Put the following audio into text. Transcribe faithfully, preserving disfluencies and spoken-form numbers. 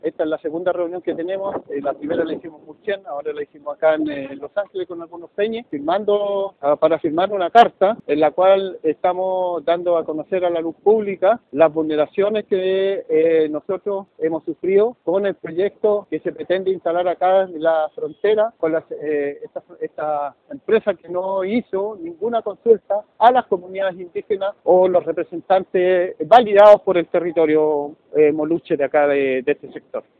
Esta es la segunda reunión que tenemos, eh, la primera la hicimos en Murcién, ahora la hicimos acá en eh, Los Ángeles con algunos peñes, firmando, ah, para firmar una carta en la cual estamos dando a conocer a la luz pública las vulneraciones que eh, nosotros hemos sufrido con el proyecto que se pretende instalar acá en la frontera con las, eh, esta, esta empresa que no hizo ninguna consulta a las comunidades indígenas o los representantes validados por el territorio eh, moluche de acá de, de este sector.